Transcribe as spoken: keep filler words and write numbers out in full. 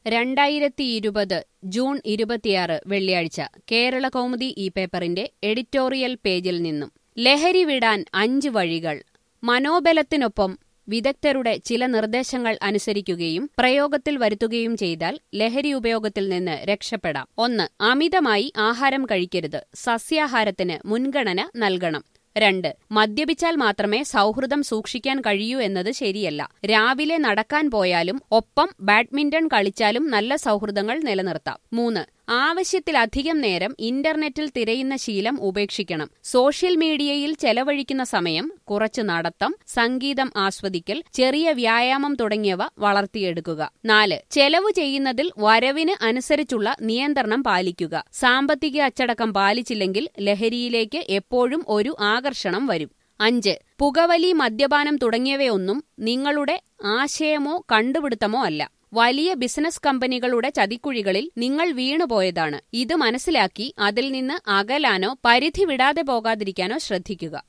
രണ്ടായിരത്തി ഇരുപത് ജൂൺ ഇരുപത്തിയാറ് വെള്ളിയാഴ്ച കേരള കൗമുദി ഈ പേപ്പറിന്റെ എഡിറ്റോറിയൽ പേജിൽ നിന്നും ലഹരി വിടാൻ അഞ്ച് വഴികൾ. മനോബലത്തിനൊപ്പം വിദഗ്ധരുടെ ചില നിർദ്ദേശങ്ങൾ അനുസരിക്കുകയും പ്രയോഗത്തിൽ വരുത്തുകയും ചെയ്താൽ ലഹരി ഉപയോഗത്തിൽ നിന്ന് രക്ഷപ്പെടാം. ഒന്ന്, അമിതമായി ആഹാരം കഴിക്കരുത്. സസ്യാഹാരത്തിന് മുൻഗണന നൽകണം. രണ്ട്, മദ്യപിച്ചാൽ മാത്രമേ സൗഹൃദം സൂക്ഷിക്കാൻ കഴിയൂ എന്നത് ശരിയല്ല. രാവിലെ നടക്കാൻ പോയാലും ഒപ്പം ബാഡ്മിന്റൺ കളിച്ചാലും നല്ല സൗഹൃദങ്ങൾ നിലനിർത്താം. മൂന്ന്, ആവശ്യത്തിലധികം നേരം ഇന്റർനെറ്റിൽ തിരയുന്ന ശീലം ഉപേക്ഷിക്കണം. സോഷ്യൽ മീഡിയയിൽ ചെലവഴിക്കുന്ന സമയം കുറച്ച് നടത്തം, സംഗീതം ആസ്വദിക്കൽ, ചെറിയ വ്യായാമം തുടങ്ങിയവ വളർത്തിയെടുക്കുക. നാല്, ചെലവ് ചെയ്യുന്നതിൽ വരവിന് അനുസരിച്ചുള്ള നിയന്ത്രണം പാലിക്കുക. സാമ്പത്തിക അച്ചടക്കം പാലിച്ചില്ലെങ്കിൽ ലഹരിയിലേക്ക് എപ്പോഴും ഒരു ആകർഷണം വരും. അഞ്ച്, പുകവലി, മദ്യപാനം തുടങ്ങിയവയൊന്നും നിങ്ങളുടെ ആശയമോ കണ്ടുപിടുത്തമോ അല്ല. വലിയ ബിസിനസ് കമ്പനികളുടെ ചതിക്കുഴികളിൽ നിങ്ങൾ വീണുപോയതാണ്. ഇത് മനസ്സിലാക്കി അതിൽ നിന്ന് അകലാനോ പരിധി വിടാതെ പോകാതിരിക്കാനോ ശ്രദ്ധിക്കുക.